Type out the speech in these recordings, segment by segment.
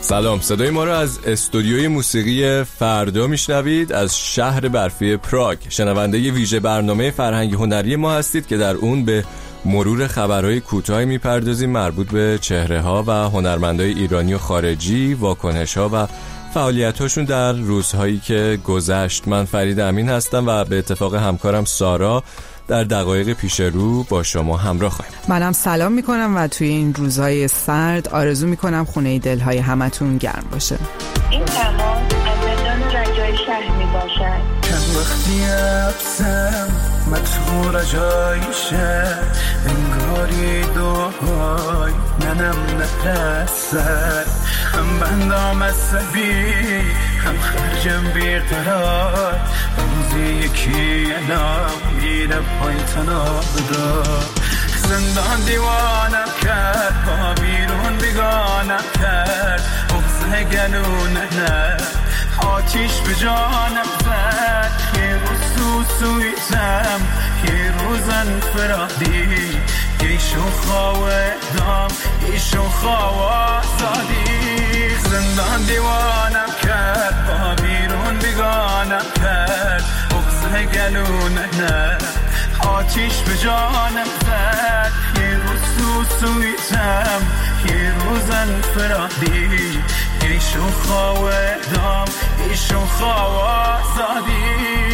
سلام، صدای ما رو از استودیوی موسیقی فردا میشنوید از شهر برفی پراگ. شنونده ویژه برنامه فرهنگی هنری ما هستید که در اون به مرور خبرهای کوتاهی میپردازیم مربوط به چهره‌ها و هنرمندای ایرانی و خارجی، واکنش‌ها و فعالیت‌هاشون در روزهایی که گذشت. من فرید امین هستم و به اتفاق همکارم سارا در دقایق پیش رو با شما همراه خواهیم. منم سلام میکنم و توی این روزهای سرد آرزو میکنم خونه دلهای همتون گرم باشه. این تمام از زندان رجای شهر میباشد. چند وقتی ابسم مطور رجای شهر، انگاری دوهای ننم نترسد، هم بندام عصبی هم خرجم بیقرار، روزی یکی الان میره پایین تنابدا. زندان دیوانم کرد، با بیرون بیگانم کرد، بغض گلونه نه آتیش به جانم زد. یه روز سویتم، یه روز انفرادی، یه شوخاو دام، یه شوخاو آزادی. زندان دیوانم کرد، با بیرون بیگانم کرد، بغض گلونه نه آتیش به جانم زد. یه روز سویتم، یه روز انفرادی، یه شوخاو دام، یه شوخاو آزادی.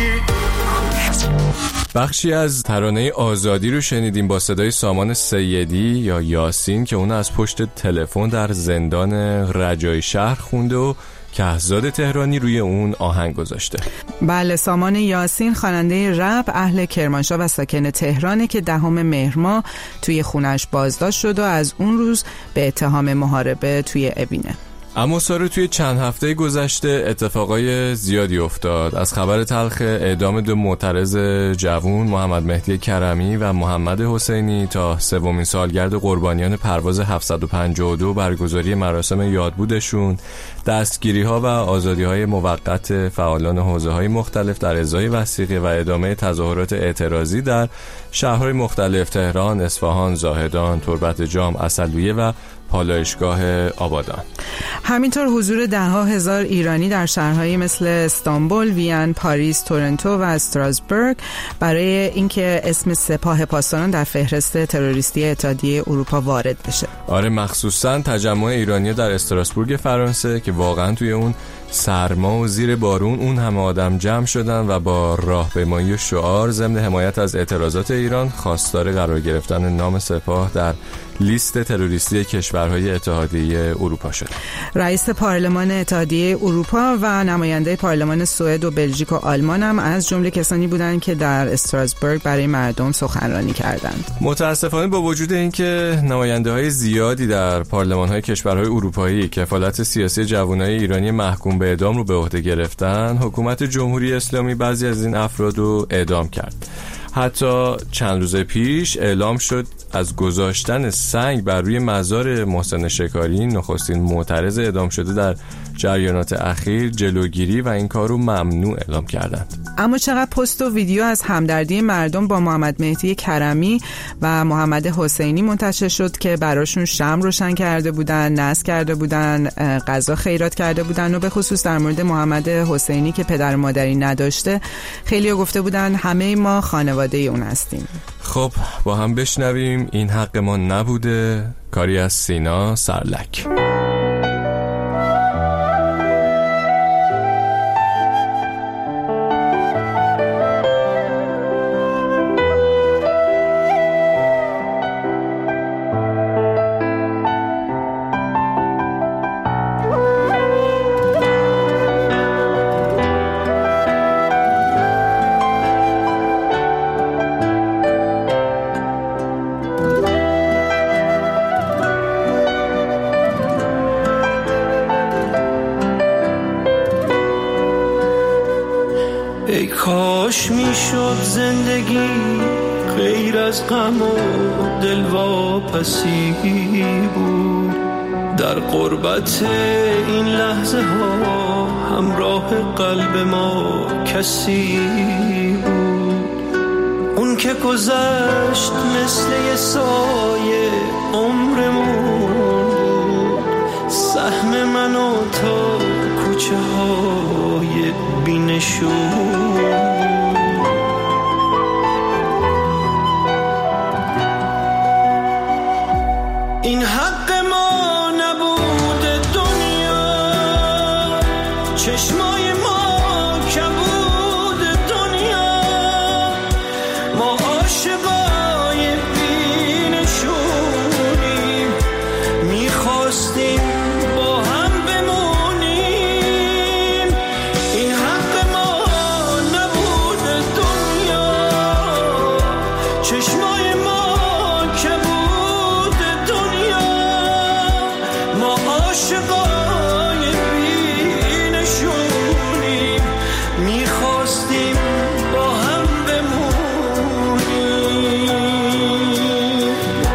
بخشی از ترانه آزادی رو شنیدیم با صدای سامان سیدی یا یاسین که اون از پشت تلفن در زندان رجای شهر خونده و کهزاد تهرانی روی اون آهنگ گذاشته. بله، سامان یاسین خواننده رپ اهل کرمانشاه و ساکن تهرانه که 10 مهر ماه توی خونش بازداشت شد و از اون روز به اتهام محاربه توی اوینه. اما سارو توی چند هفته گذشته اتفاقای زیادی افتاد. از خبر تلخ اعدام 2 معترض جوان محمد مهدی کرمی و محمد حسینی تا 3مین سالگرد قربانیان پرواز 752 برگزاری مراسم یادبودشون، دستگیری‌ها و آزادی‌های موقت فعالان حوزه‌های مختلف در ازای وثیقه و ادامه تظاهرات اعتراضی در شهرهای مختلف تهران، اصفهان، زاهدان، تربت جام، عسلویه و پالایشگاه آبادان. همینطور حضور 10,000 ایرانی در شهرهایی مثل استانبول، وین، پاریس، تورنتو و استراسبورگ برای اینکه اسم سپاه پاسداران در فهرست تروریستی اتحادیه اروپا وارد بشه. آره، مخصوصاً تجمع ایرانی در استراسبورگ فرانسه که واقعاً توی اون سرما و زیر بارون اون همه آدم جمع شدن و با راهپیمایی و شعار ضمن حمایت از اعتراضات ایران خواستار قرار گرفتن نام سپاه در لیست تروریستی کشورهای اتحادیه اروپا شد. رئیس پارلمان اتحادیه اروپا و نماینده پارلمان سوئد و بلژیک و آلمان هم از جمله کسانی بودند که در استراسبورگ برای مردم سخنرانی کردند. متاسفانه با وجود اینکه نماینده‌های زیادی در پارلمان‌های کشورهای اروپایی کفالت سیاسی جوانای ایرانی محکوم به اعدام رو به عهده گرفتن، حکومت جمهوری اسلامی بعضی از این افراد رو اعدام کرد. حتی چند روز پیش اعلام شد از گذاشتن سنگ بر روی مزار محسن شکاری، نخستین معترض اعدام شده در جریانات اخیر، جلوگیری و این کار رو ممنوع اعلام کردند. اما چقدر پست و ویدیو از همدردی مردم با محمد مهدی کرمی و محمد حسینی منتشر شد که براشون شمع روشن کرده بودن، نذر کرده بودن، غذا خیرات کرده بودن و به خصوص در مورد محمد حسینی که پدر مادری نداشته خیلی گفته بودن همه ما خانواده اون هستیم. خب با هم بشنویم این حق ما نبوده، کاری از سینا سرلک. ای کاش میشد زندگی غیر از غم و دلواپسی بود، در قربت این لحظه ها همراه قلب ما کسی بود. اون که گذشت مثل یه سایه عمرمون بود، سهم من و تا کوچه های بی‌نشون. این حق ما نبود دنیا، چشمای ما کبود دنیا، ما عاشقای بی‌نشونیم، میخواستیم با هم بمونیم. این حق ما نبود دنیا، چشمای ما کبود دنیا، ما عاشقای بی‌نشونیم، میخواستیم با هم بمونیم.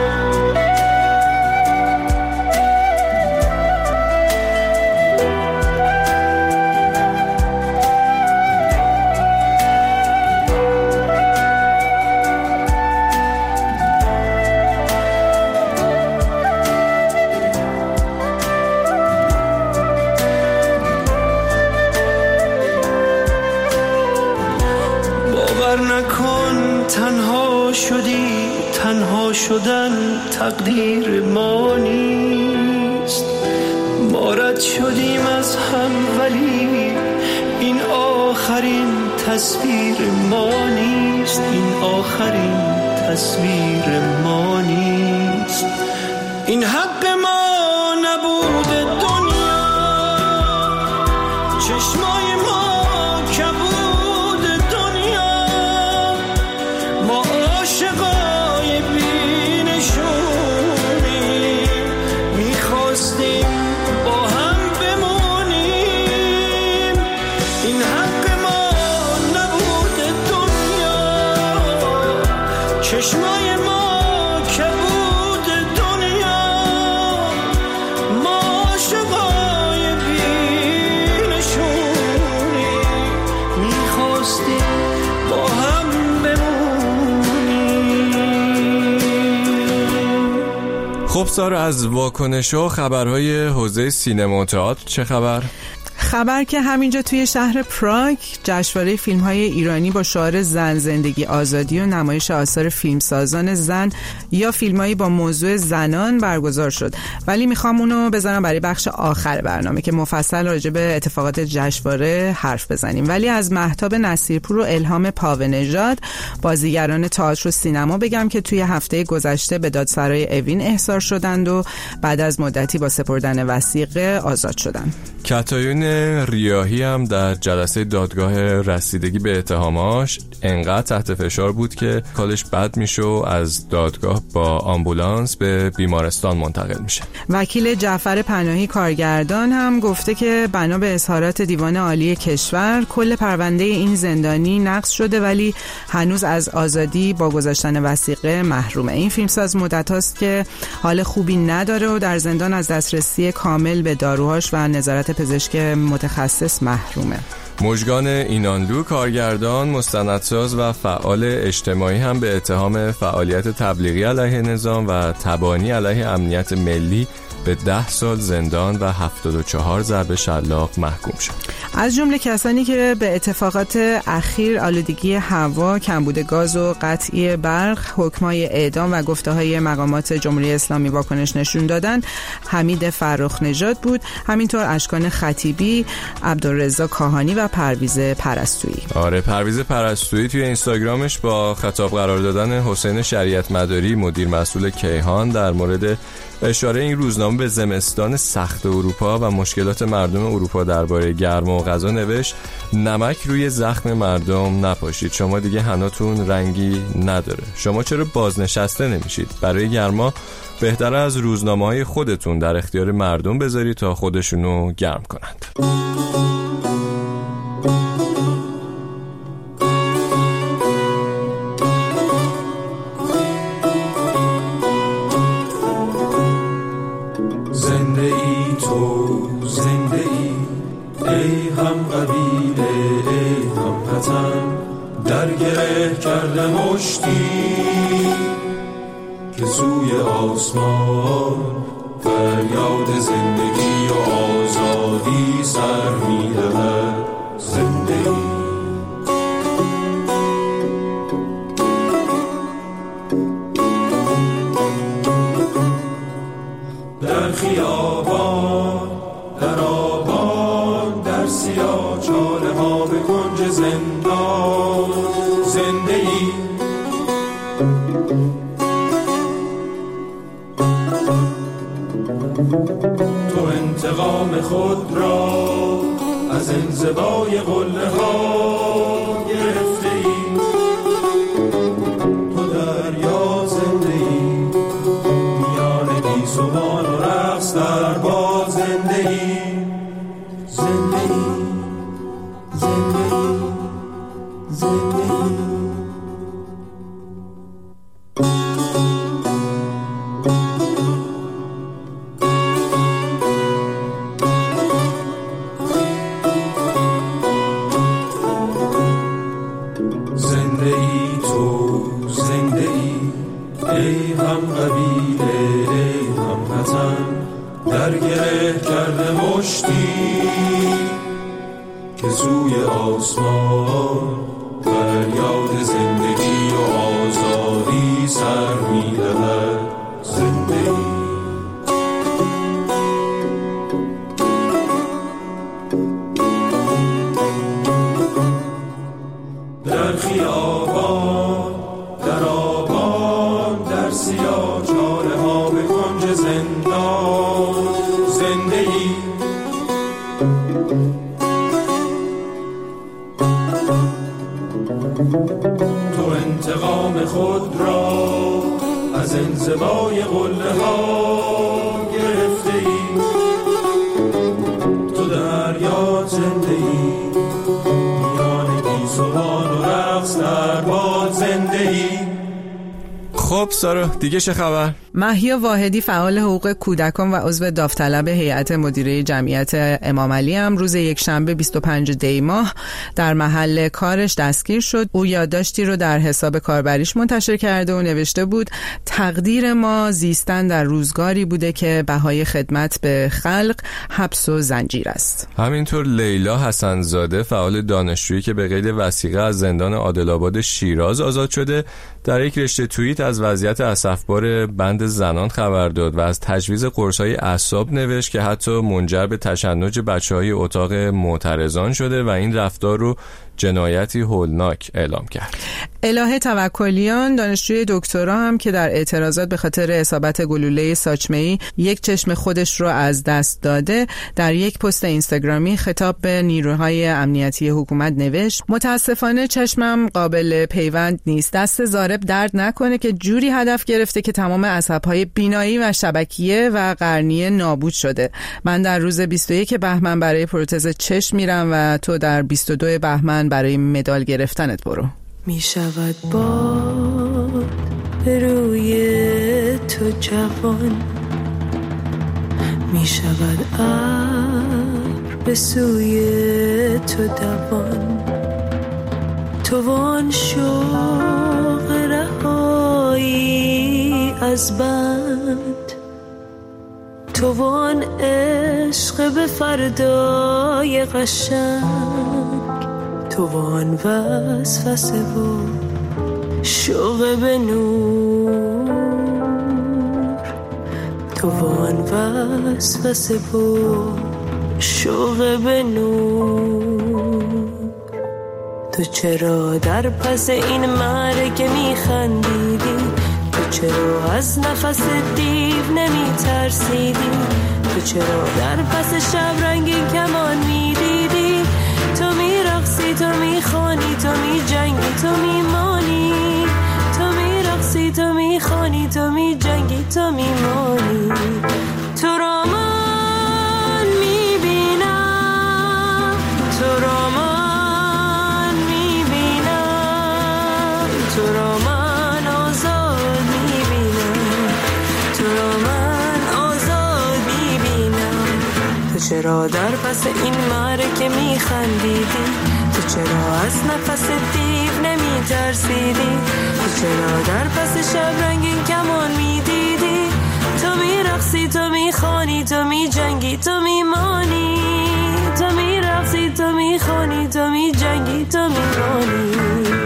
باور نکن تنها شدی، تنها شدن تقدیر ما نیست. ما رد شدیم از هم ولی این آخرین تصویر ما نیست، این آخرین تصویر ما نیست. این حق ما نبود دنیا، چشمای ما کبود دنیا، ما عاشقای بی‌نشونیم، میخواستیم با هم بمونیم. این حق ما نبود دنیا، چشمای ما کبود دنیا، ما عاشقای بی‌نشونیم، میخواستیم با هم بمونیم. خب سارا، از واکنش و خبرهای حوزه سینما و تئاتر چه خبر؟ خبر که همینجا توی شهر پراگ جشنواره فیلم‌های ایرانی با شعار زن، زندگی، آزادی و نمایش آثار فیلمسازان زن یا فیلمایی با موضوع زنان برگزار شد. ولی میخوام اونو بذارم برای بخش آخر برنامه که مفصل راجع به اتفاقات جشنواره حرف بزنیم. ولی از مهتاب نصیرپور و الهام پاونژاد، بازیگران تئاتر و سینما، بگم که توی هفته گذشته به دادسرای اوین احضار شدند و بعد از مدتی با سپردن وثیقه آزاد شدند. کتایون ریاحی هم در جلسه دادگاه رسیدگی به اتهاماش انقدر تحت فشار بود که حالش بد میشه و از دادگاه با آمبولانس به بیمارستان منتقل میشه. وکیل جعفر پناهی کارگردان هم گفته که بنا به اظهارات دیوان عالی کشور کل پرونده این زندانی نقض شده ولی هنوز از آزادی با گذاشتن وثیقه محرومه. این فیلمساز مدت هاست که حال خوبی نداره و در زندان از دسترسی کامل به داروهاش و نظارت پزشک متخصص محرومه. مژگان اینانلو کارگردان، مستندساز و فعال اجتماعی هم به اتهام فعالیت تبلیغی علیه نظام و تبانی علیه امنیت ملی به 10 سال زندان و 74 ضرب شلاق محکوم شد. از جمله کسانی که به اتفاقات اخیر آلودگی هوا، کمبود گاز و قطعی برق، حکمای اعدام و گفته‌های مقامات جمهوری اسلامی واکنش نشون دادن، حمید فرخ نژاد بود، همینطور اشکان خطیبی، عبدالرضا کاهانی و پرویز پرستویی. آره، پرویز پرستویی توی اینستاگرامش با خطاب قرار دادن حسین شریعت مداری، مدیر مسئول کیهان، در مورد اشاره این روزنامه به زمستان سخت اروپا و مشکلات مردم اروپا درباره گرما و غذا نوشت: نمک روی زخم مردم نپاشید، شما دیگه حناتون رنگی نداره. شما چرا بازنشسته نمیشید؟ برای گرما بهتر از روزنامه‌های خودتون در اختیار مردم بذارید تا خودشونو گرم کنند. ای هم قبیله ای هم وطن، در گره کرده مشتی که سوی آسمان فریاد زندگی و آزادی سر می‌دهد زندگی. در خیابان، در آبان، در سیاه چاله ها به کنج زندان زندگی. تو انتقام خود را از انزوای قله ها گرفته ای، تو دریا زنده ای، میان گیسوان و رقص در باد زنده ای، زنده ای، زنده ای، زنده ای. ای هم قبیله ای هم وطن، در گره کرده مشتی که سوی آسمان فریاد زندگی و آزادی سر می‌دهد زندگی. در خیابان، در آبان، در سیاه چاله ها به کنج زندان زندگی. تو انتقام خود را از انزوای قله ها گرفته ای، تو دریا زنده ای، میان گیسوان و رقص در باد زنده ای. خب سارا دیگه چه خبر؟ محیا واحدی فعال حقوق کودکان و عضو داوطلب هیئت مدیره جمعیت امام علی هم روز یکشنبه 25 دی ماه در محل کارش دستگیر شد. او یادداشتی رو در حساب کاربریش منتشر کرده و نوشته بود تقدیر ما زیستن در روزگاری بوده که بهای خدمت به خلق حبس و زنجیر است. همینطور لیلا حسن‌زاده فعال دانشجویی که به قید وثیقه از زندان عادل‌آباد شیراز آزاد شده در یک رشته توییت از وضعیت اسفبار بند زنان خبر داد و از تجویز قرص‌های اعصاب نوشت که حتی منجر به تشنج بچه‌های اتاق معترضان شده و این رفتار رو جنایتی هولناک اعلام کرد. الهه توکلیان دانشجوی دکترا هم که در اعتراضات به خاطر اصابت گلوله ساچمه‌ای یک چشم خودش رو از دست داده در یک پست اینستاگرامی خطاب به نیروهای امنیتی حکومت نوشت متاسفانه چشمم قابل پیوند نیست، دست ضارب درد نکنه که جوری هدف گرفته که تمام عصب‌های بینایی و شبکیه و قرنیه نابود شده. من در روز 21 بهمن برای پروتز چشم میرم و تو در 22 بهمن برای مدال گرفتنت برو. می شود باد روی تو جوان، می شود ابر به سوی تو دوان، تو وان شوق رهایی از بند، تو وان عشق به فردای قشنگ، تو وان وسوسه و شوق به نور، تو وان وسوسه و شوق به نور. تو چرا در پس این مرگ میخندیدی؟ تو چرا از نفس دیو نمی ترسیدی؟ تو چرا در پس شب رنگین کمان میدیدی؟ تو میرقصی، تو میخوانی، تو میجنگی، تو میمانی، تو میرقصی، تو میخوانی، تو میجنگی، تو میمانی. تو را من میبینم، تو را من میبینم، تو را من آزاد میبینم، تو را من آزاد میبینم. تو چرا در پس این معرکه میخندیدی؟ تو چرا از نفس دیو نمیترسیدی؟ تو چرا در پس شب رنگین کمان میدیدی؟ تو میرقصی، تو میخوانی، تو میجنگی، تو میمانی. میخونی، تو میجنگی، تو میمانی.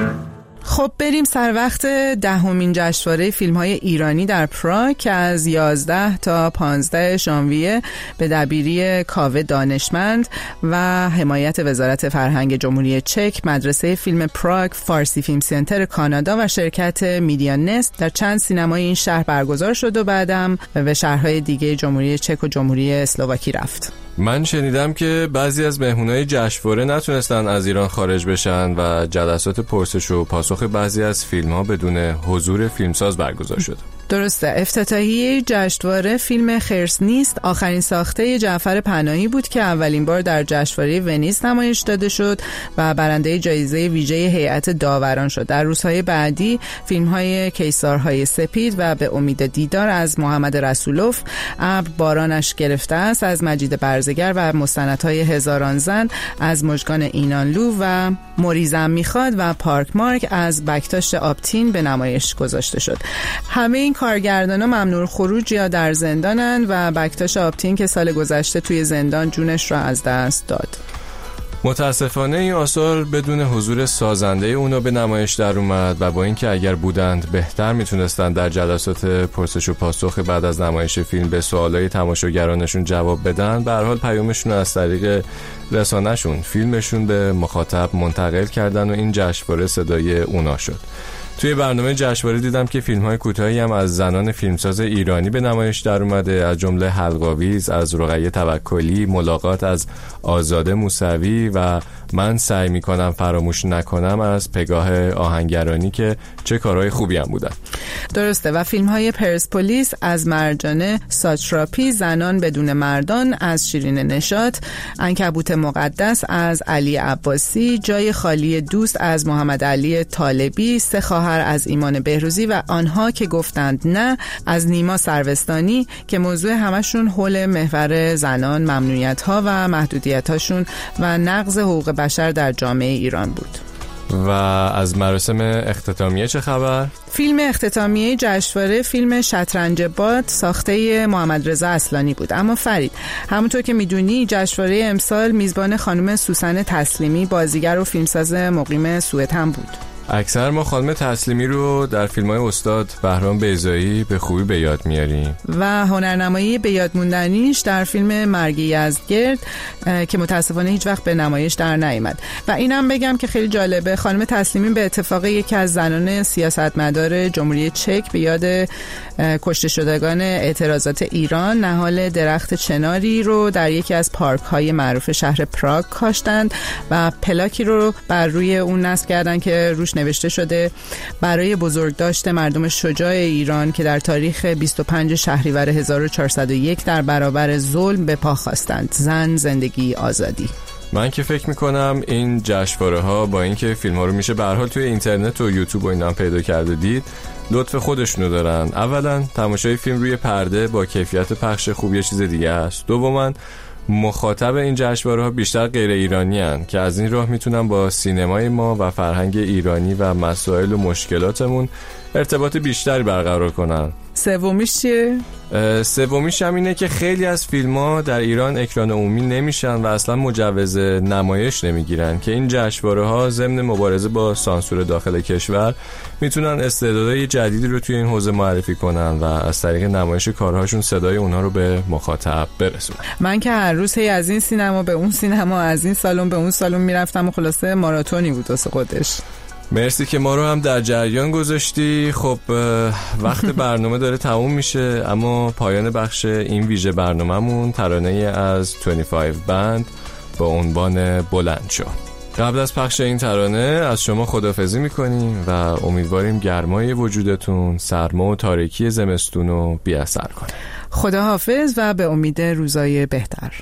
خب بریم سر وقت 10مین جشنواره فیلم‌های ایرانی در پراگ که از 11 تا 15 ژانویه به دبیری کاوه دانشمند و حمایت وزارت فرهنگ جمهوری چک، مدرسه فیلم پراگ، فارسی فیلم سنتر کانادا و شرکت میدیا نست در چند سینمای این شهر برگزار شد و بعدم به شهرهای دیگه جمهوری چک و جمهوری اسلواکی رفت. من شنیدم که بعضی از مهمونای جشنواره نتونستن از ایران خارج بشن و جلسات پرسش و پاسخ بعضی از فیلم‌ها بدون حضور فیلمساز برگزار شد. درسته. افتتاحیه جشنواره فیلم خرس نیست، آخرین ساخته جعفر پناهی بود که اولین بار در جشنواره ونیز نمایش داده شد و برنده جایزه ویژه هیئت داوران شد. در روزهای بعدی فیلم‌های کیسارهای سپید و به امید دیدار از محمد رسولوف، ابر بارانش گرفته است از مجید برزگر و مستندهای هزاران زن از مژگان اینانلو و مریزم میخواد و پارک مارک از بکتاشت آبتین به نمایش گذاشته شد. همه این کارگردانا ممنوع خروج یا در زندانند و بکتاش آبتین که سال گذشته توی زندان جونش را از دست داد. متاسفانه این آثار بدون حضور سازنده اونا به نمایش در اومد و با اینکه اگر بودند بهتر میتونستند در جلسات پرسش و پاسخ بعد از نمایش فیلم به سوالای تماشاگرانشون جواب بدن، به هر حال پیامشون از طریق رسانه‌شون فیلمشون به مخاطب منتقل کردن و این جشنواره صدای اونا شد. توی برنامه جشنواره دیدم که فیلم‌های کوتاهی هم از زنان فیلمساز ایرانی به نمایش در اومده، از جمله حلق‌آویز از رقیه توکلی، ملاقات از آزاده موسوی و من سعی میکنم فراموش نکنم از پگاه آهنگرانی که چه کارهای خوبی هم بودن. درسته. و فیلم‌های پرسپولیس از مرجانه ساتراپی، زنان بدون مردان از شیرین نشاط، عنکبوت مقدس از علی عباسی، جای خالی دوست از محمد علی طالبی، سه خواهر از ایمان بهروزی و آنها که گفتند نه از نیما سروستانی که موضوع همشون حول محور زنان، ممنوعیت‌ها و محدودیت‌هاشون و نقض حقوق بشر در جامعه ایران بود. و از مراسم اختتامیه چه خبر؟ فیلم اختتامیه جشنواره فیلم شطرنج باد ساخته محمد رضا اصلانی بود. اما فرید، همونطور که میدونی جشنواره امسال میزبان خانم سوسن تسلیمی، بازیگر و فیلمساز مقیم سوئد هم بود. اکثر ما خانم تسلیمی رو در فیلم‌های استاد بهرام بیضایی به خوبی به یاد میاریم و هنرنمایی به یاد موندنیش در فیلم مرگ یزدگرد که متاسفانه هیچ وقت به نمایش در نیامد. و اینم بگم که خیلی جالبه، خانم تسلیمی به اتفاق یکی از زنان سیاستمدار جمهوری چک به یاد کشته شدگان اعتراضات ایران نهال درخت چناری رو در یکی از پارک‌های معروف شهر پراگ کاشتند و پلاکی رو بر روی اون نصب کردن که روش نوشته شده برای بزرگداشت مردم شجاع ایران که در تاریخ 25 شهریور 1401 در برابر ظلم به پا خواستند. زن، زندگی، آزادی. من که فکر میکنم این جشنواره ها با اینکه فیلم ها رو میشه به هر حال توی اینترنت و یوتیوب و اینا هم پیدا کرده دید، لطف خودشونو دارن. اولا تماشای فیلم روی پرده با کیفیت پخش خوب یه چیز دیگه است. دوما مخاطب این جشنواره ها بیشتر غیر ایرانی هن که از این راه میتونن با سینمای ما و فرهنگ ایرانی و مسائل و مشکلاتمون ارتباط بیشتری برقرار کنن. سومیش چیه؟ سومیش هم اینه که خیلی از فیلم‌ها در ایران اکران عمومی نمیشن و اصلا مجوز نمایش نمیگیرن که این جشنواره‌ها ضمن مبارزه با سانسور داخل کشور میتونن استعدادهای جدیدی رو توی این حوزه معرفی کنن و از طریق نمایش کارهاشون صدای اونها رو به مخاطب برسونن. من که هر روز از این سینما به اون سینما، از این سالن به اون سالن میرفتم و خلاصه ماراتونی بود واسه خودش. مرسی که ما رو هم در جریان گذاشتی. خب وقت برنامه داره تموم میشه، اما پایان بخش این ویژه برنامه‌مون ترانه از 25 بند با عنوان بلند شو. قبل از پخش این ترانه از شما خداحافظی میکنیم و امیدواریم گرمای وجودتون سرما و تاریکی زمستون رو بی اثر کنه. خداحافظ و به امید روزای بهتر.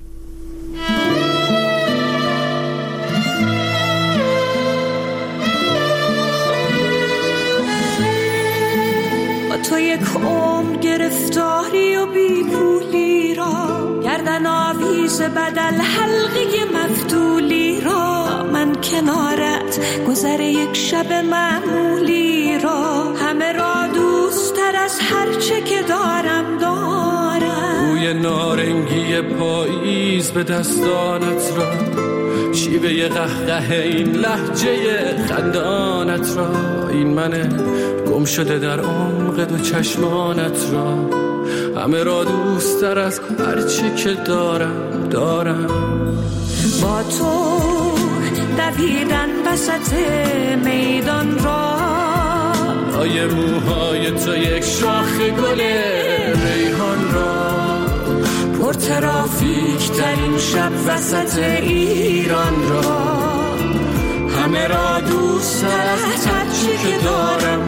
تو یک عمر گرفتاری و بی پولی را، گردن آویز بدل حلقه مفتولی را، من کنارت گذر یک شب معمولی را، همه را دوست تر از هر چه که دارم بوی نارنگی پاییز به دستانت را، شیوه قهقه این لهجه خندانت را، این من گم شده در عمق دو چشمانت را، همه را دوست تر از هرچی که دارم. با تو دویدن وسط میدان را، آیه موهای تو یک شاخ گل ریحان را، پر ترافیک ترین شب وسط ایران را، همه را دوست از هرچی که دارم.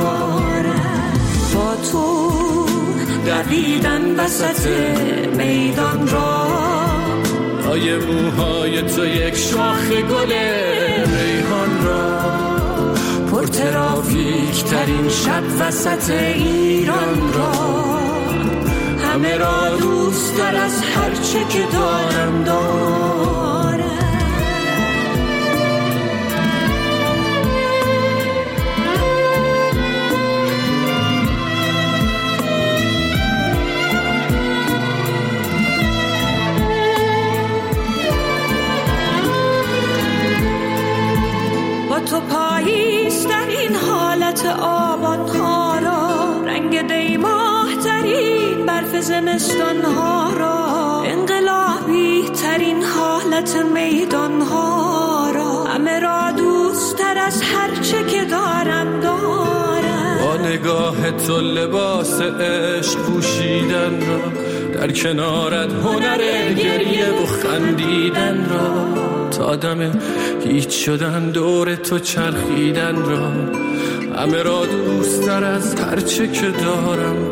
با تو دویدن وسط میدان را، آیه موهای تو یک شاخ گل ریحان را، پر ترافیک ترین شب وسط ایران را، همه را دوست تر از هرچه که دارم. تو پاییز در این حالت آبان ها را، رنگ دیماه ترین برف زمستان ها را، انقلابی ترین حالت میدان ها را، همه را دوست تر از هرچه که دارم. با نگاه تو لباس عشق پوشیدن را، در کنارت هنر گریه و خندیدن را، تا دم هیچ شدن دور تو چرخیدن را، همه را دوست تر از هرچه که دارم.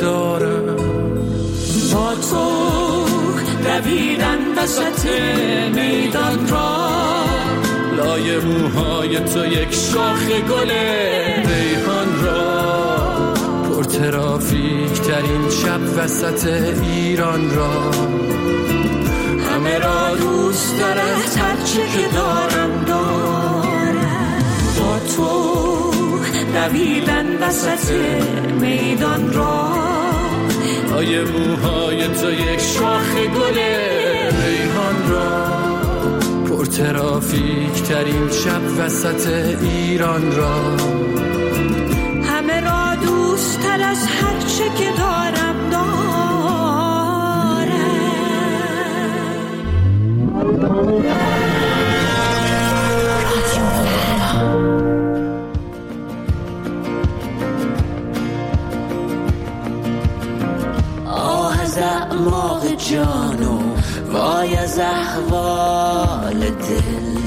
با تو دویدن وسط میدان را، لای موهای تو یک شاخ گل ریحان را، پر ترافیک ترین شب وسط ایران را، همه را دوست تر از هرچی که دارم. با تو دویدن وسط میدان را، آیه موهای تو یک شاخ گل ریحان را، پر ترافیک ترین شب وسط ایران را، همه را دوست تر از هرچه که دارم. آه از اعماق جان و وای از احوال دل،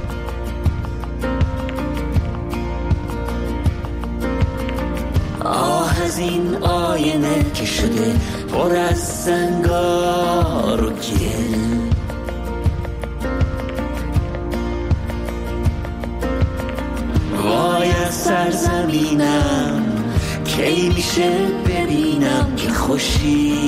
آه از این آینه که شده پر از زنگار و گل، وای از سرزمینم کی میشه ببینم که خوشی،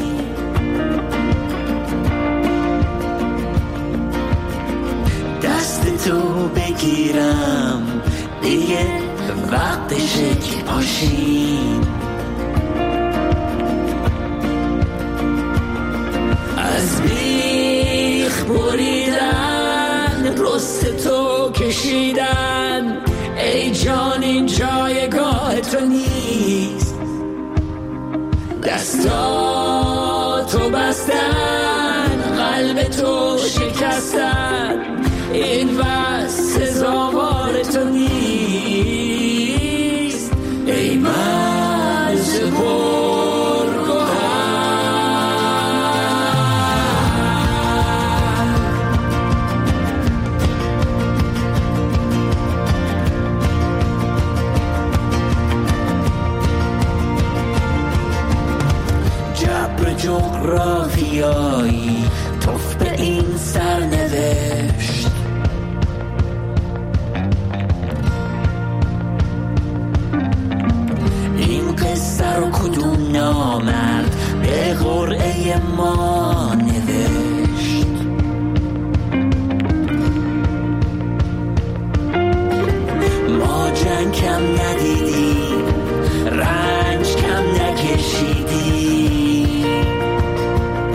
دست تو بگیرم دیگه وقتشه که پاشیم، از بیخ بریدن رست تو کشیدن، ای جان این جایگاه تو نیست، دستاتو بستن قلب تو شکستن، این بس سزاوار تو نیست، ای مرز جغرافیایی توف به این سرنوشت، این قصه رو کدوم نامرد به قرعه ما نوشت، ما جنگ کم ندیدیم، رنج کم نکشیدیم،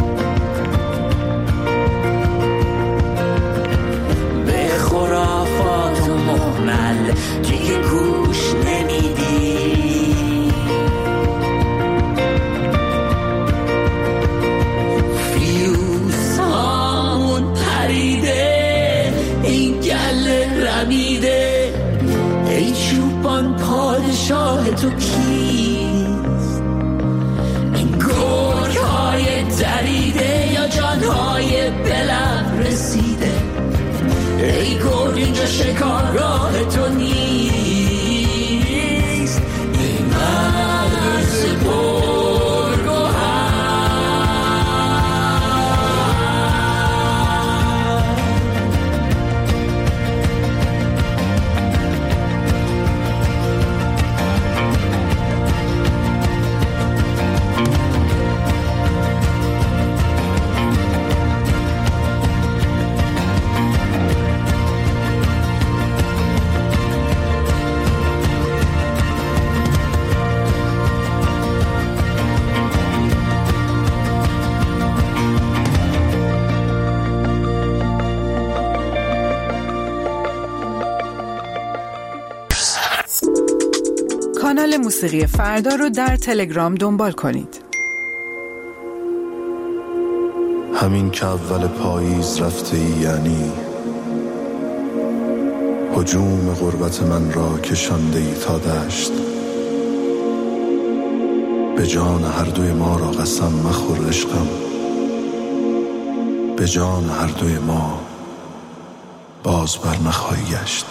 شاه تو کیست؟ این گرگ‌های دریده یا جان‌های بلب رسیده؟ ای گرگ اینجا شکارگاه تو نیست، این مرز کانال موسیقی فردا رو در تلگرام دنبال کنید. همین که اول پاییز رفته ای، یعنی هجوم غربت من را کشانده ای تا دشت. به جان هر دوی ما را قسم مخور عشقم، به جان هر دوی ما باز بر نخواهی گشت.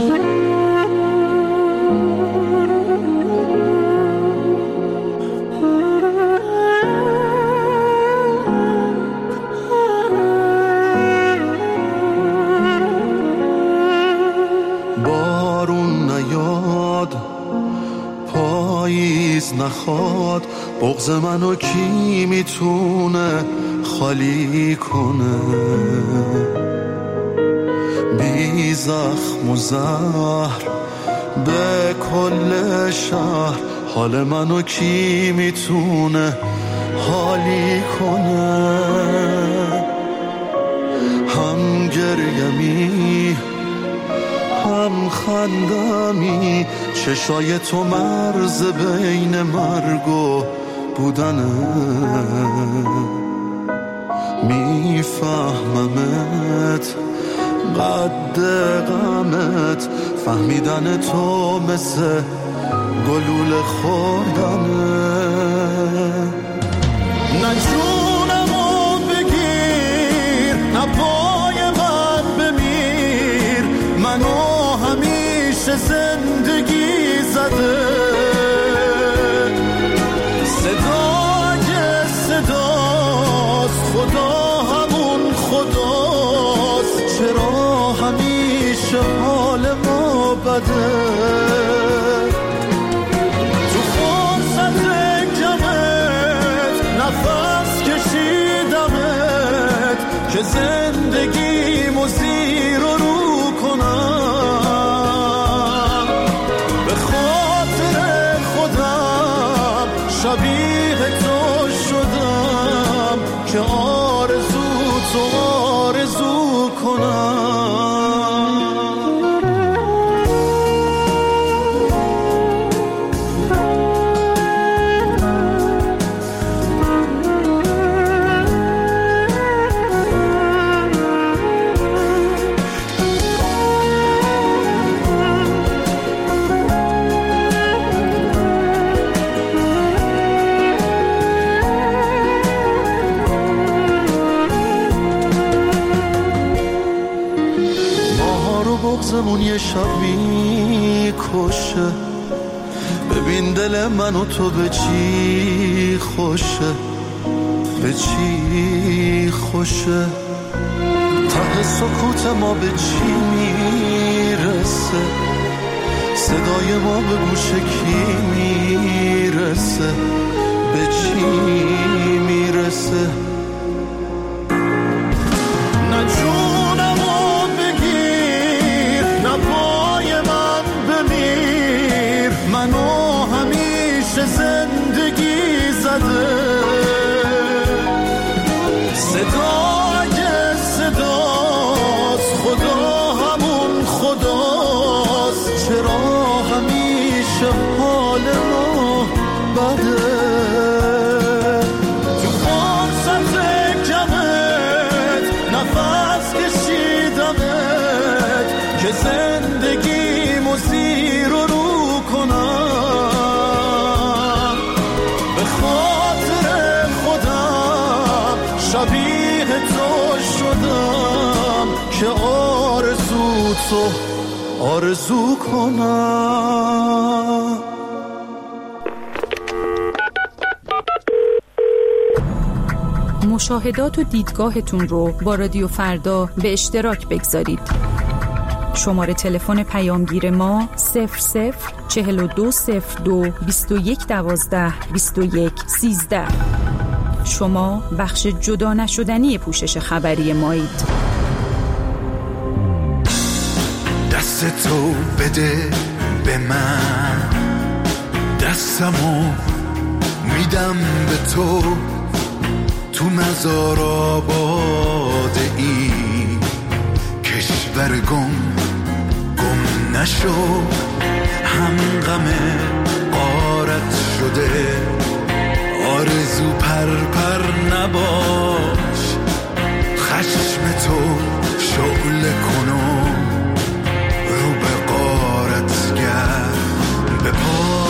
نخواد بغض منو کی میتونه خالی کنه؟ بی زخم و زهر به کل شهر حال منو کی میتونه حالی کنه؟ هم گریمی هم خندمی، چشای تو مرز بین مرگ و بودنه. میفهممت قد غمت، فهمیدن تو مثل گلوله خوردنه. نه جونمو بگیر، نه پای من بمیر، منو همیشه زندگی زده. صدای صداست، خدا همون خداست، چرا همیشه حال ما بده؟ تو فرصت کمت نفس کشیدمت که زندگیمو زیر و رو کنم. به خاطر خودم شبیه تو شدم که آرزو تو آرزو کنم. بغضمون یه شب میکشه، ببین دل من و تو به چی خوشه، به چی خوشه. ته سکوت ما به چی میرسه، صدای ما به گوش کی میرسه، به چی میرسه. نه جونمو بگیر، نه پای من بمیر، منو همیشه زندگی زده. صدای صداست، خدا همون خداست، چرا همیشه حال ما بده؟ تو فرصت کمت نفس کشیدمت که زندگیمو زیر و رو کنم. تو آرزو کنم. مشاهدات و دیدگاهتون رو با رادیو فردا به اشتراک بگذارید. شماره تلفن پیامگیر ما 00420221122113. شما بخش جدا نشدنی پوشش خبری مایید. دست تو بده به من، دستمو میدم به تو، تو مزار آباد این کشور گم نشو، هم غم غارت شده، آرزو پر نباش، خشم تو شعله کنو رو به غارت گرد به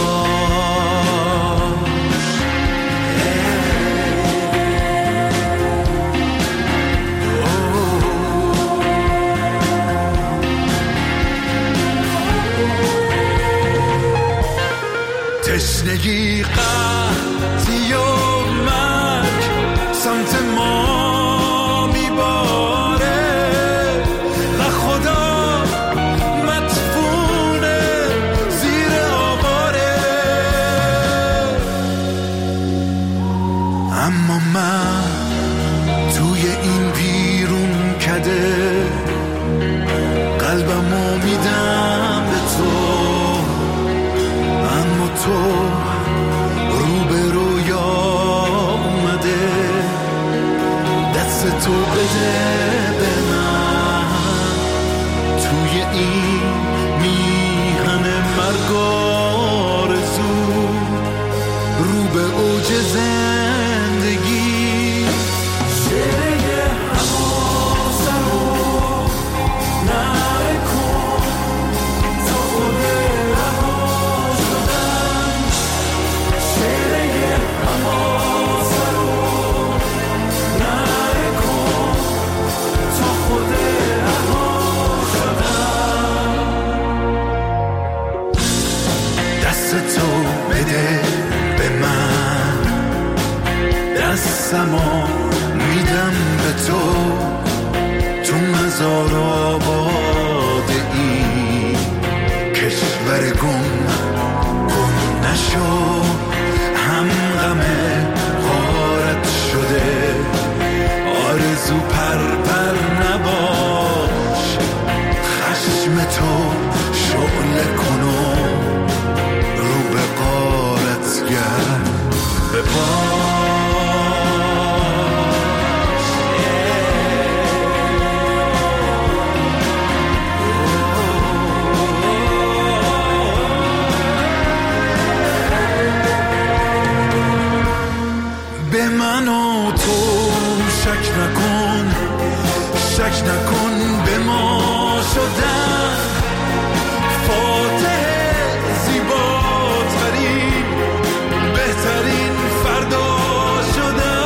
تشنگی قحطی و مرگ سمت ما میباره و خدا مدفونه زیر آواره، اما من توی این بیرون کده قلبمو میدم به تو، اما تو رو به رویا اومده، دست تو بده به من، توی این میهن مرگ آرزو رو به اوج زندگی، شعله حواسه رو نره کن تا خود تو بده به من، دستمو میدم به تو، تو مزار آباد این کشور گم نشو، هم غم غارت شده، آرزو پر نباش، خشم تو شعله کنو رو به غارت گرد به پاش. به من و تو شک نکن به ما شدن فاتح زیباترین بهترین فردا شدن.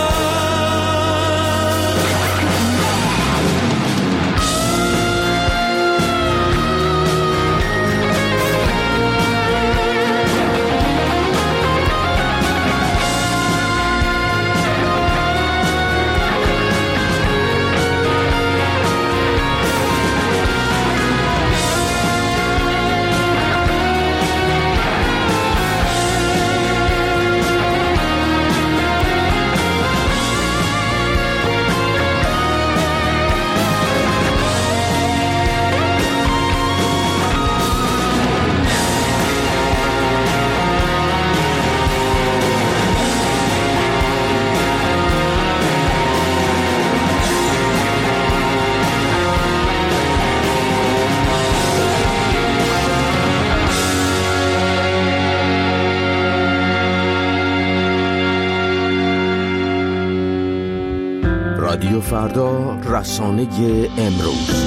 رادیو فردا، رسانه امروز.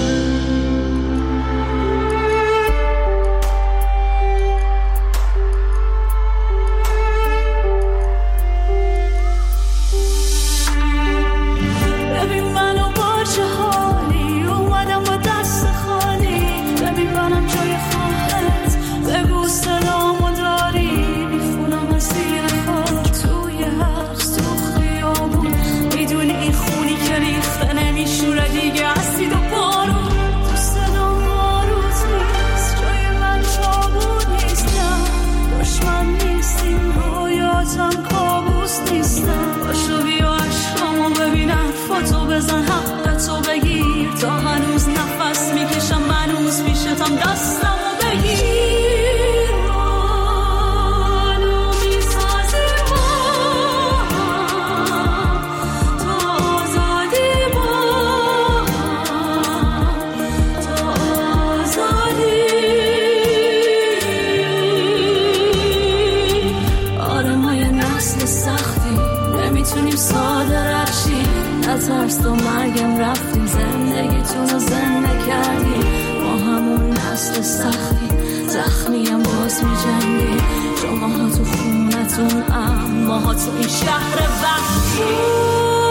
ببین منو با چه حالی اومدم با دست خالی، مثل سختی زخمیم باز می جنگی شما ها تو خونتون اما ها تو این شهر وحشی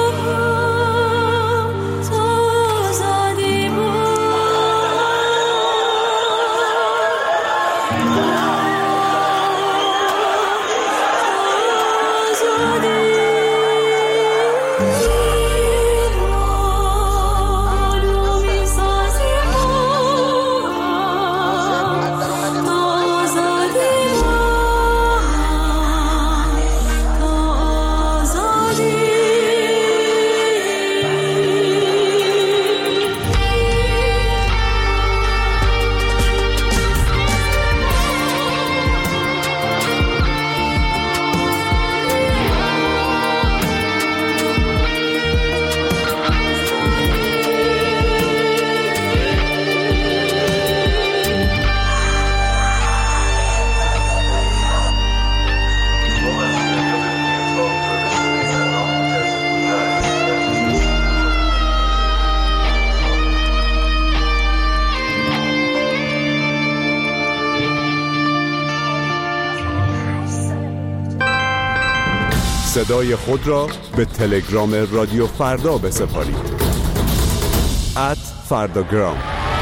صدای خود را به تلگرام رادیو فردا بسپارید @فرداگرام.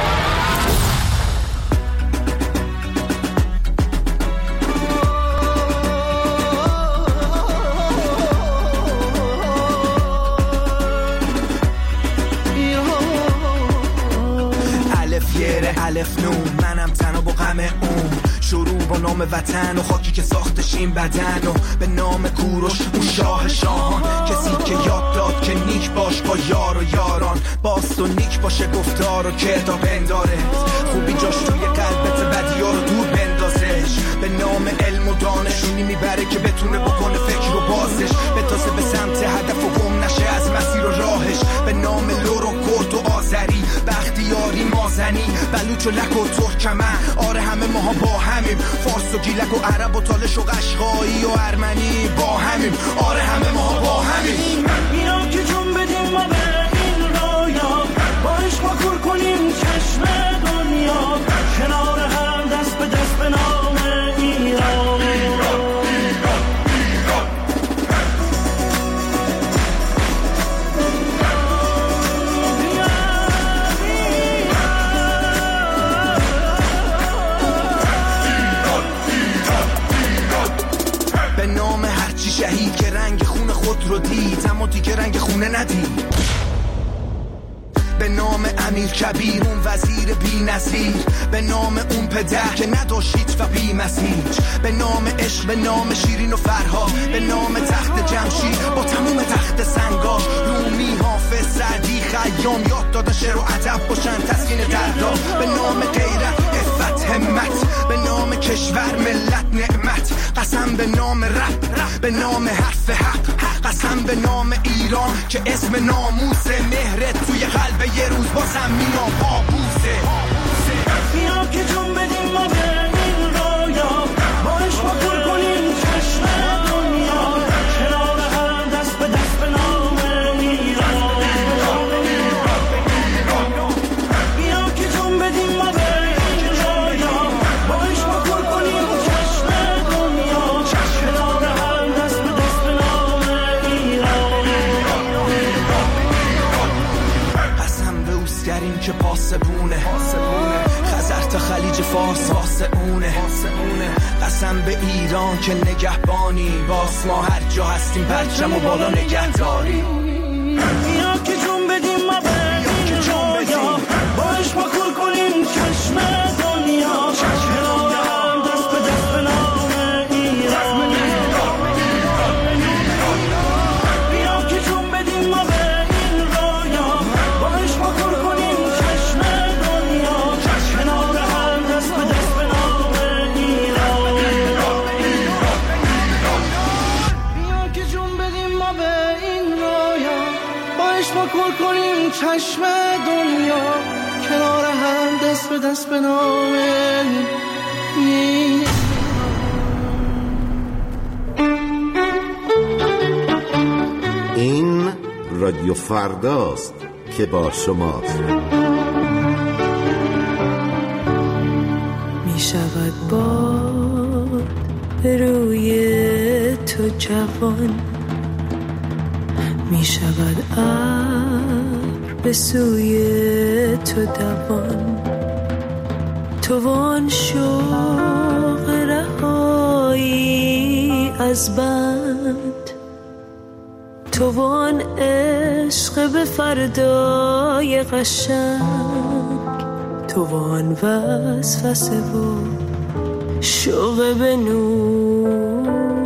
الف یره الف نون منم تنها با غم اون شروع با نام وطن و خاکی که ساختش این بدن و به نام کوروش اون شاه شاهان کسی که یاد داد که نیک باش با یار و یاران باست و نیک باشه گفتار و کتاب انداره خوبی جاش توی قلبت بدیا رو دور بندازش به نام علم و دانشونی میبره که بتونه بکنه فکر و بازش بتازه به سمت هدف و گم نشه از مسیر و راهش به نام لور و کرد و آذری بختیاری مازنی بلوچ و لک و ترکمن آره همه ماها با همیم فارس و گیلک و عرب و تالش و قشقایی و ارمنی با همیم آره همه ماها با همیم اینا که جون بدیم ما به این رویا با عشق ما کور کنیم چشم دنیا کنار هم دست به دست به نام ایران شهید که رنگ خون خود رو دید اما دیگه رنگ خونه ندید به نام امیر کبیر اون وزیر بی نظیر به نام اون پدر که نداشت هیچ و بی مسیج به نام عشق به نام شیرین و فرهاد به نام تخت جمشید با تموم تخت سنگاش رومی حافظ سعدی خیام یاد دادن شعر و ادب باشن تسکین دردا به نام غیرت عفت همت به نام کشور ملت نعمت قسم به نام رب به نام حرف حق قسم به نام ایران که اسم ناموس مهرت توی قلب یه روز بازم میام پابوسه بیا که جون بدیم ما به این رویا با عشق ما کور کنیم چشم دنیا کنار هم دست به دست به نام ایران بیا که جون بدیم ما به این رویا با عشق ما کور کنیم چشم دنیا کنار هم دست به دست به نام ایران قسم به اوسگرین که پاسبونه خزر تا خلیج فارس واسه اونه قسم به ایران که نگهبانی باس ما هر جا هستیم پرچم و بالا نگهداری بیا که جون بدیم ما به این رویا با عشق ما کور کنیم چشم دنیا کنار هم دست به دست به نام ایران بیا که جون بدیم ما به این رویا با عشق ما کور کنیم چشم دنیا کنار هم دست به دست به نام ایران بیا که جون بدیم ما به این رویا با عشق ما کور کنیم چشم دنیا کنار هم دست به دست به نام ایران. این رادیو فرداست که با شماست. شود باد به روی تو جوان، می شود ابر به سوی تو دوان. تو وان شوق رهایی از بند، تو وان عشق به فردای قشنگ، تو وان وسوسه و شوق به نور،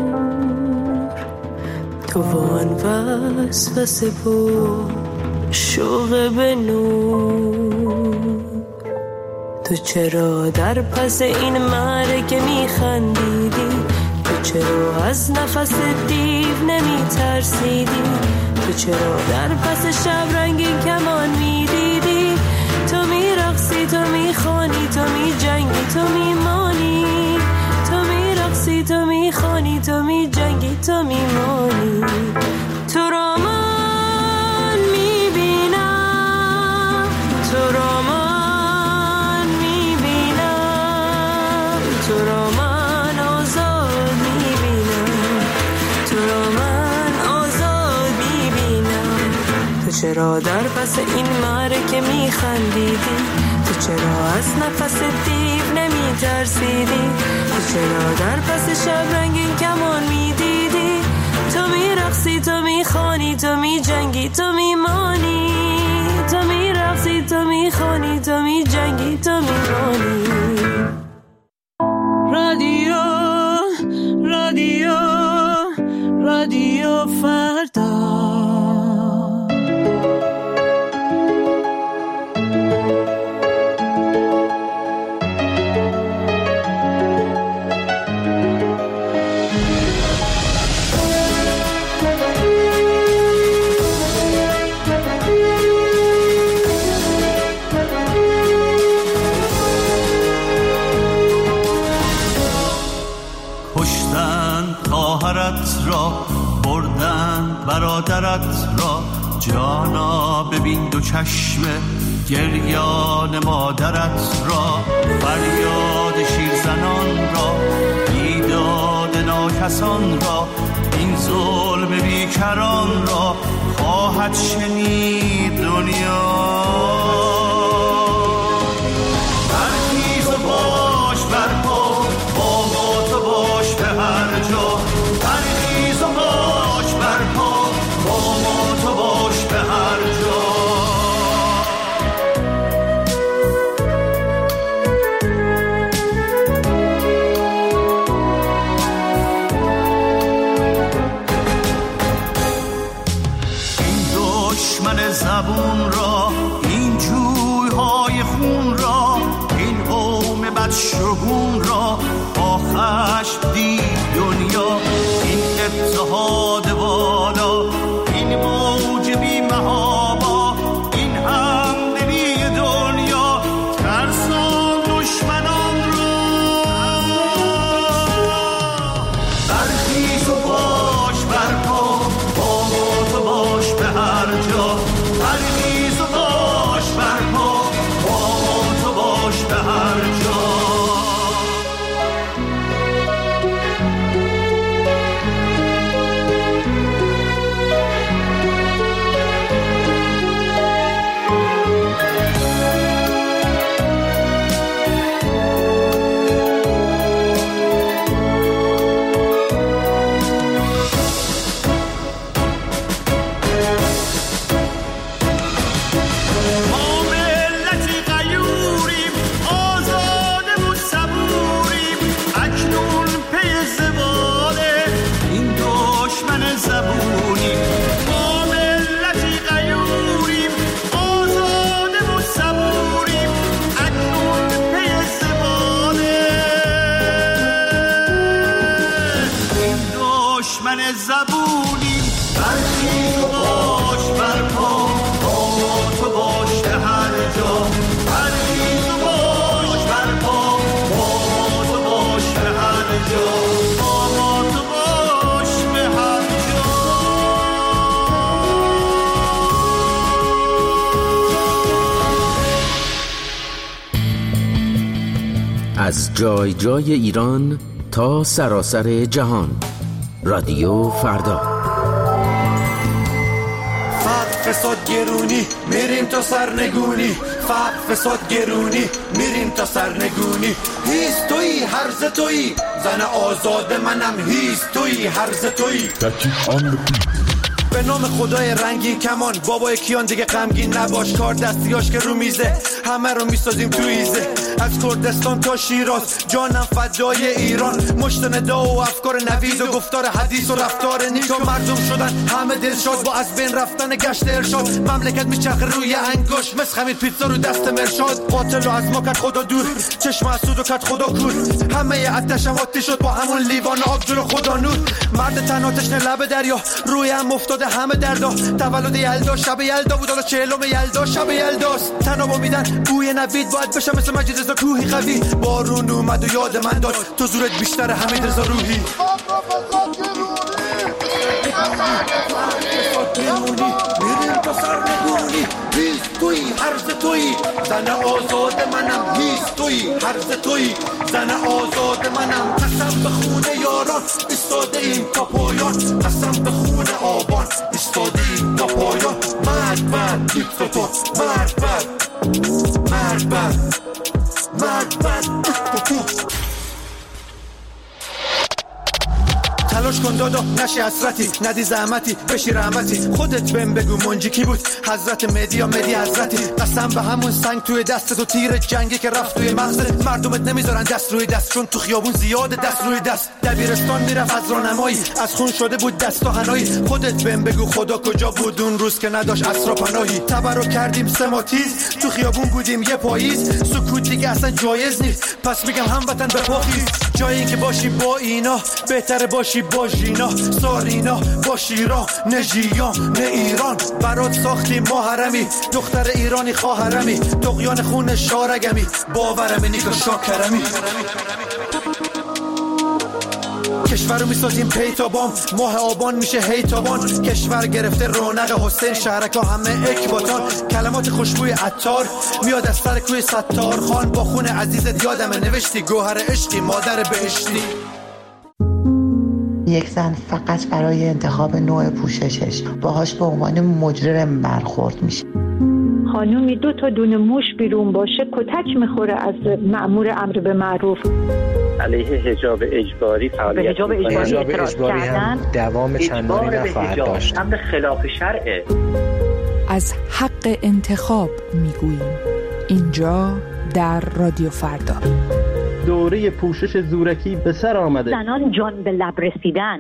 تو وان وسوسه و شوق به نور. تو چرا در پس این مرگ میخندیدی؟ تو چرا از نفس دیو نمی ترسیدی؟ تو چرا در پس شب رنگین کمان میدیدی؟ تو میرقصی، تو میخوانی، تو میجنگی، تو میمانی. تو میرقصی، تو میخوانی، تو میجنگی، تو میمانی. تو را من میبینم، تو را من میبینم، تو را من آزاد میبینم، تو را من آزاد میبینم. تو چرا در پس این معرکه میخندیدی؟ تو چرا از نفس دیو نمی ترسیدی؟ تو چرا در پس شب رنگین کمان میدیدی؟ تو میرقصی، تو میخوانی، تو میجنگی، تو میمانی. تو میرقصی، تو میخوانی، تو میجنگی، تو میمانی. رادیو رادیو رادیو فردا. خواهرت را بردن، برادرت را جانا ببین دو چشم گریان مادرت را، فریاد شیرزنان را، بیداد ناکسان را، این ظلم بیکران را خواهد شنید دنیا. برخیز و باش برپا، با ما تو باش به هر جا. برخیز و باش برپا، با ما تو باش به هر جا. این دشمن زبون را، این جویهای خون را، این قوم بدشگون را با خشم دید دنیا. این اتحاد والا، این موج بی محابا، این همدلی دنیا ترسان دشمنان را. برخیز و باش برپا، با ما تو باش به هر جا. برخیز و باش برپا، با ما تو باش به هر جا. از جای جای ایران تا سراسر جهان. رادیو فردا. فقر فساد گرونی میریم تا سرنگونی، فقر فساد گرونی میریم تا سرنگونی. هیست تویی هرز تویی زن آزاد منم، هیست تویی هرز تویی. به نام خدای رنگین کمان بابای کیان دیگه غمگین نباش، کار دستیاش که رو میزه همه رو میسازیم تو ایزه. از کردستان تا شیراز جانم فدای ایران، مشت ندا و افکار نوید و گفتار حدیث و رفتار نیک و مردم شدن همه دلشاد با از بین رفتن گشت ارشاد. مملکت میچرخه روی انگوش مثل خمیر پیتزا رو دست مرشاد. قاتل و از ما کرد خدا دور، چشم حسود و کرد خدا کور، همه آتشم آتی شد با همون لیوان آب جلو خدا نور. مرد تنها تشنه لب دریا روی هم افتاده همه دردا. تولد یلدا شب یلدا بود، حالا 40 یلدا شب یلداست. تنابو میدن بوی نوید باید بشم مثل مجید رضا کوهی قوی. بارون اومد و یاد من داد تو زورت بیشتر حمید رضا روحی. میریم تا سرنگونی، هیست تویی هرز تویی زن آزاد منم، هیست تویی هرز تویی زن آزاد منم. قسم به خونه یاران ایستاده ایم تا پایان، قسم به خونه آبان ایستاده ایم تا پایان. مرد بر دیکتاتور، مرد بر مرد بر مرد بر دیکتاتور. تلاش کن دادا نشی حسرتی، ندی زحمتی بشی رحمتی. خودت بهم بگو منجی کی بود، حضرت مهدی یا مهدی حضرتی. قسم به همون سنگ توی دستت و تیر جنگی که رفت توی مغزت. مردمت نمیذارن دست روی دست چون تو خیابون زیاد دست روی دست. دبیرستان میرفت از راهنمایی، از خون شده بود دست و حنایی. خودت بهم بگو خدا کجا بود اون روز که نداشت اسرا پناهی. تبرک کردیم سماتیز تو خیابون بودیم یه پاییز. سکوت دیگه اصلا جایز نیست، پس میگم هموطن به پاخیز. جایی که باشی با اینا بهتره باشی با ژینا، سارینا با شیرا نژیان نه ایران. برات ساختیم ما حرمی، دختر ایرانی خواهرمی، طغیان خون شارگمی، باورمی نیکا شاکرمی. کشور رو میسازیم پی تا بام، ماه آبان میشه هی تابان. کشور گرفته رونق حسین، شهرکا همه اکباتان. کلمات خوشبوی عطار میاد از سر کوی ستار خان. با خون عزیزت یادمه نوشتی گوهر عشقی مادر بهشتی. یک زن فقط برای انتخاب نوع پوششش باهاش به عنوان مجرم برخورد میشه. خانومی 2 تا دونه موش بیرون باشه کتک میخوره از مأمور امر به معروف. علیه حجاب اجباری فعالیت حجاب اجباری هم دوام چندانی نخواهد داشت. امر خلاف شرعه. از حق انتخاب میگوییم اینجا در رادیو فردا. دوره پوشش زورکی به سر آمده. زنان جان به لب رسیدن.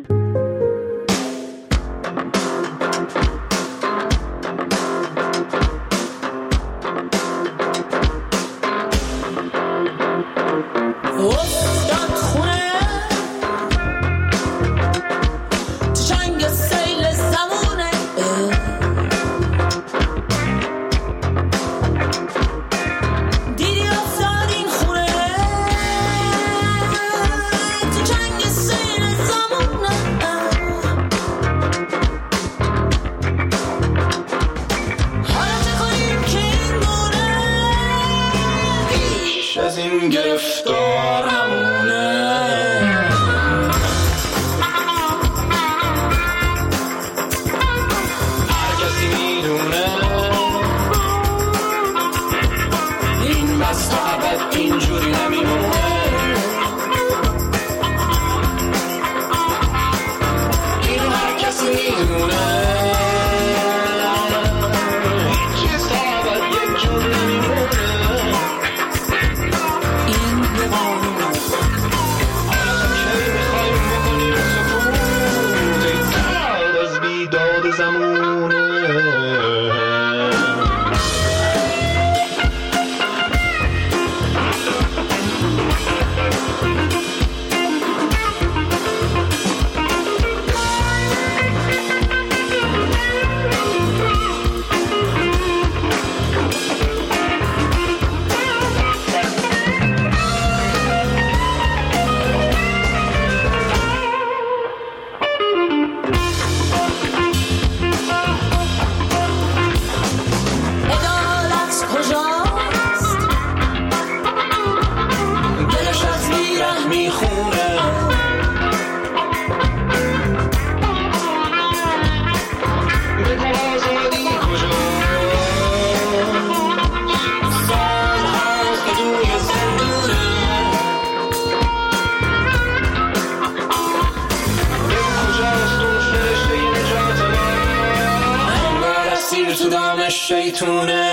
میتونه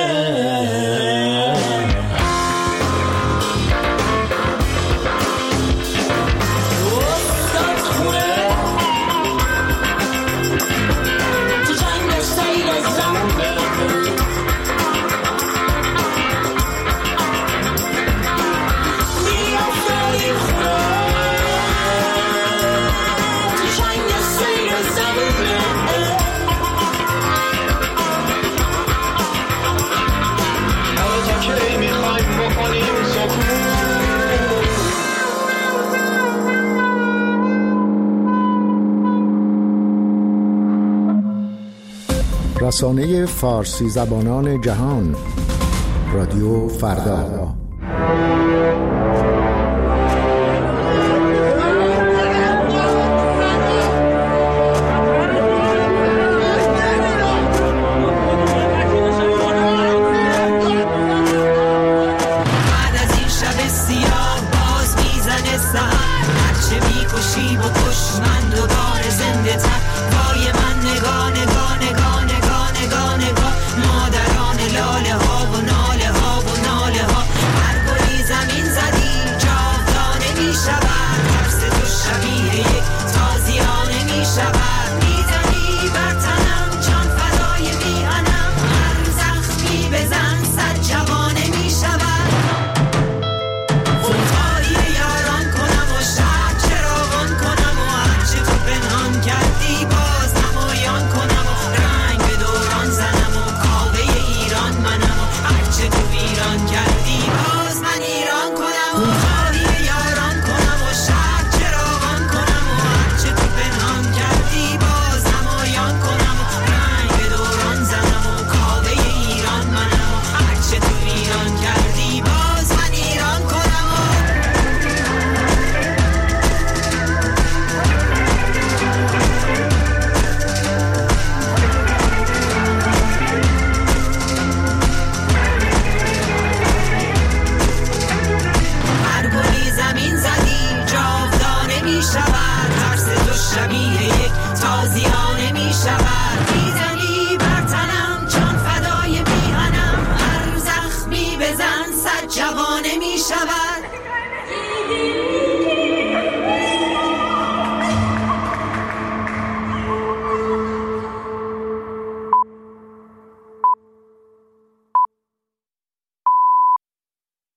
رسانه فارسی زبانان جهان رادیو فردا. جوان